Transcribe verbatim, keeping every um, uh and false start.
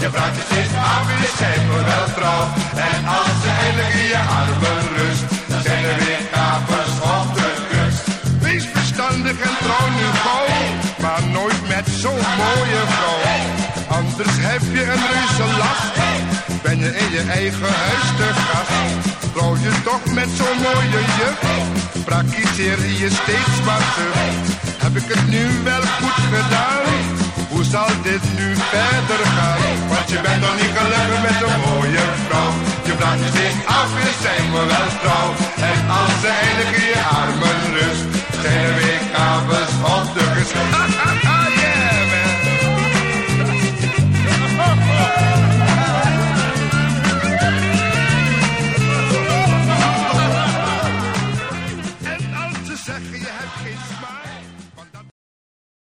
vraagt je steeds af, is zij voor wel trouw. En als ze eindelijk in je armen rust, dan zijn er weer kapers op de kust. Wees verstandig en trouw nu gauw, maar nooit met zo'n mooie vrouw. Anders heb je een reuze last, ben je in je eigen huis te gast. Trouw je toch met zo'n mooie juf, praktiseer je steeds maar terug. Heb ik het nu wel goed gedaan? Hoe zal dit nu verder gaan? Want je bent nog niet gelukkig met een mooie vrouw. Je vraagt je steeds af, is zijn we wel trouw? En als ze eindelijk in je armen rust, zijn er weer kapers op de kust. En als ze zeggen je hebt geen smaak.